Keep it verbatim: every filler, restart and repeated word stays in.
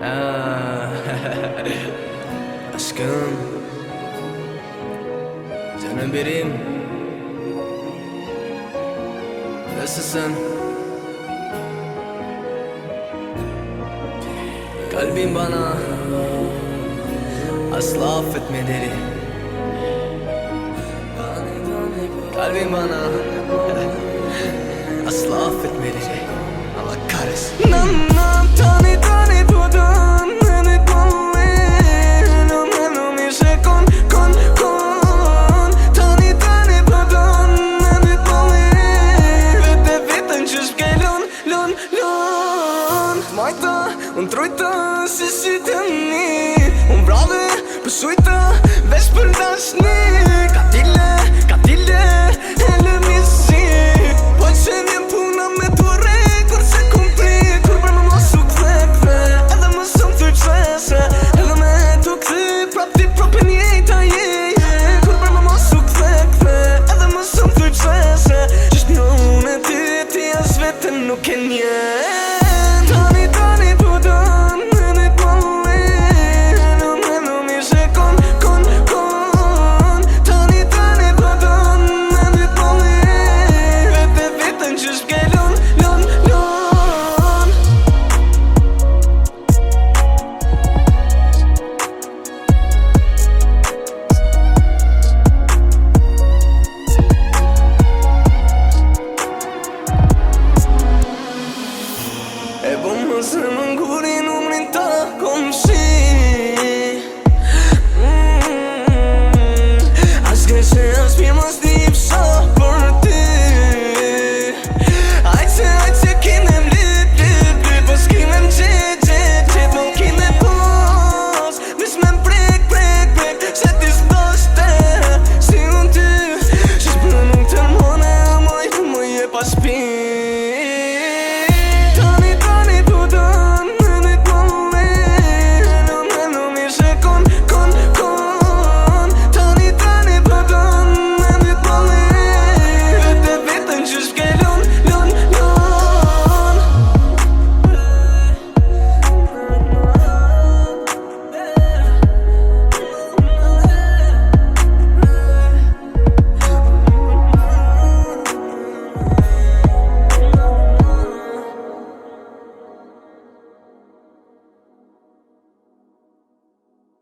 Ah, aşkım, canım benim, nasılsın? Kalbim bana asla affetmedi. Kalbim bana asla affetmedi. Allah kahretsin. Nam nam tane tane tudan ne tuan no no mi se con con con tane tane tudan ne tuan vete vete just que lon lon lon maita un troita se sitani un brave besuita vesperdansni katile katile ele misi poi se vien puna me torre corse cumpli curva non ho su kve edhe më shumë ty qese edhe me të kthi prap ti prap e njejta je curva non ho su kve edhe më shumë ty qese qështë një unë e ti ti as vetën nuk e nje